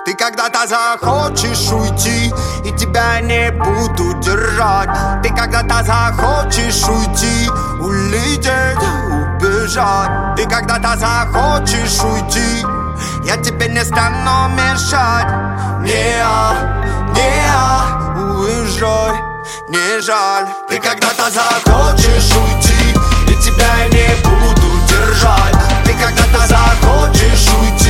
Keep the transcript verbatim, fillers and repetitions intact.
Ты когда-то захочешь уйти, и тебя не буду держать. Ты когда-то захочешь уйти, улететь, убежать. Ты когда-то захочешь уйти, я тебе не стану мешать. Не, не, уезжай, не жаль. Ты когда-то захочешь уйти, и тебя не буду держать. Ты когда-то захочешь уйти,